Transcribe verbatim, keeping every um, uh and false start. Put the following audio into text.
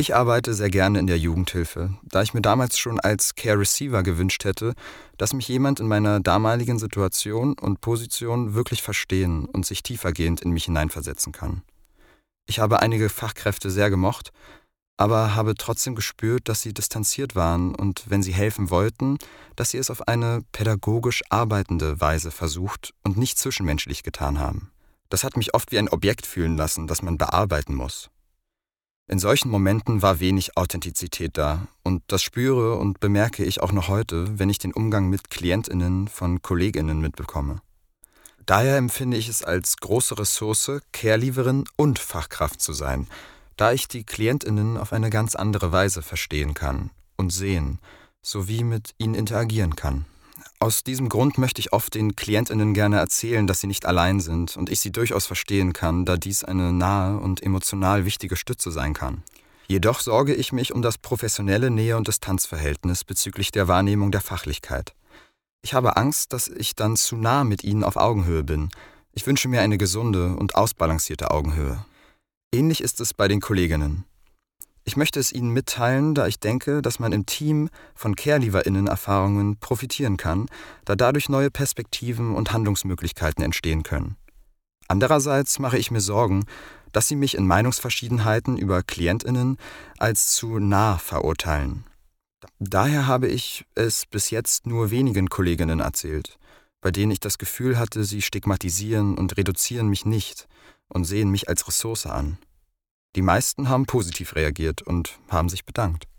Ich arbeite sehr gerne in der Jugendhilfe, da ich mir damals schon als Care Receiver gewünscht hätte, dass mich jemand in meiner damaligen Situation und Position wirklich verstehen und sich tiefergehend in mich hineinversetzen kann. Ich habe einige Fachkräfte sehr gemocht, aber habe trotzdem gespürt, dass sie distanziert waren und wenn sie helfen wollten, dass sie es auf eine pädagogisch arbeitende Weise versucht und nicht zwischenmenschlich getan haben. Das hat mich oft wie ein Objekt fühlen lassen, das man bearbeiten muss. In solchen Momenten war wenig Authentizität da und das spüre und bemerke ich auch noch heute, wenn ich den Umgang mit KlientInnen von KollegInnen mitbekomme. Daher empfinde ich es als große Ressource, Carelieverin und Fachkraft zu sein, da ich die KlientInnen auf eine ganz andere Weise verstehen kann und sehen, sowie mit ihnen interagieren kann. Aus diesem Grund möchte ich oft den KlientInnen gerne erzählen, dass sie nicht allein sind und ich sie durchaus verstehen kann, da dies eine nahe und emotional wichtige Stütze sein kann. Jedoch sorge ich mich um das professionelle Nähe- und Distanzverhältnis bezüglich der Wahrnehmung der Fachlichkeit. Ich habe Angst, dass ich dann zu nah mit ihnen auf Augenhöhe bin. Ich wünsche mir eine gesunde und ausbalancierte Augenhöhe. Ähnlich ist es bei den Kolleginnen. Ich möchte es Ihnen mitteilen, da ich denke, dass man im Team von CareLieverInnen-Erfahrungen profitieren kann, da dadurch neue Perspektiven und Handlungsmöglichkeiten entstehen können. Andererseits mache ich mir Sorgen, dass Sie mich in Meinungsverschiedenheiten über KlientInnen als zu nah verurteilen. Daher habe ich es bis jetzt nur wenigen Kolleginnen erzählt, bei denen ich das Gefühl hatte, sie stigmatisieren und reduzieren mich nicht und sehen mich als Ressource an. Die meisten haben positiv reagiert und haben sich bedankt.